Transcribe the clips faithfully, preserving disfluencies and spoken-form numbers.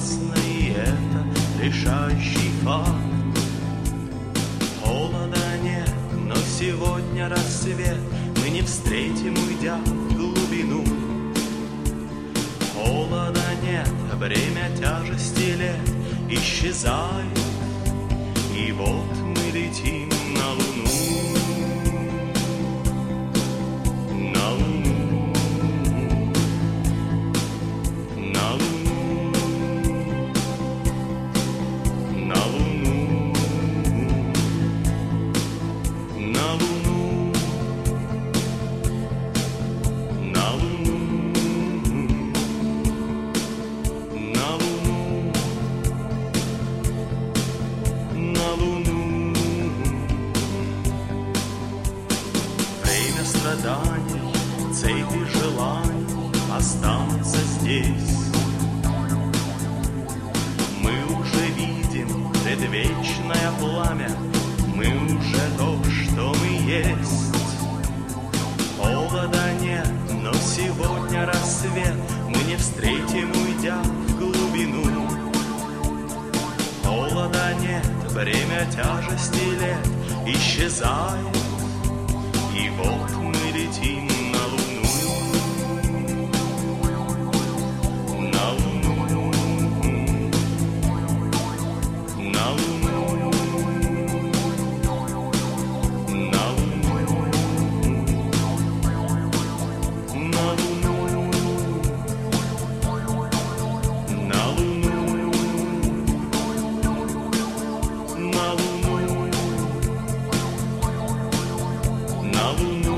ясно, и это решающий факт. Холода нет, но сегодня рассвет мы не встретим, уйдя в глубину. Холода нет, время тяжести лет исчезает, и вот мы летим на Луну. На Луну. На Луну. На Луну. На Луну. На Луну. На Луну. На Луну. Время страданий, цепи желаний останутся здесь. Мы уже видим предвечное пламя, мы уже то, что мы есть. Холода нет, но сегодня рассвет мы не встретим, уйдя в глубину. Холода нет, время тяжести лет исчезает, и вот мы летим на Луну. На Луну. На Луну. На Луну. На Луну. На Луну. На Луну. На Луну.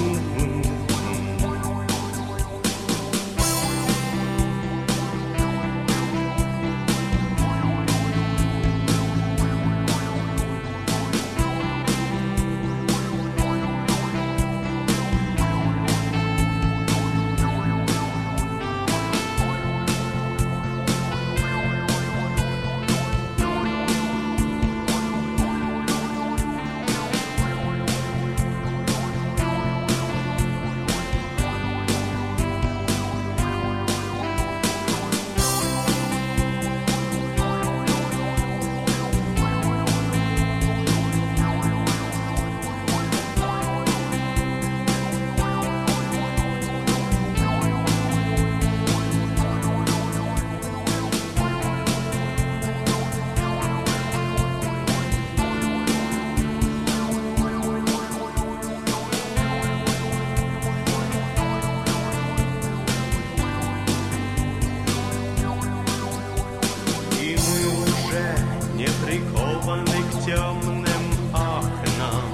Прикованы к темным окнам,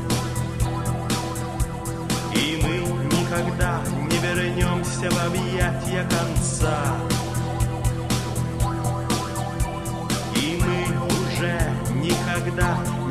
и мы никогда не вернемся в объятия конца. И мы уже никогда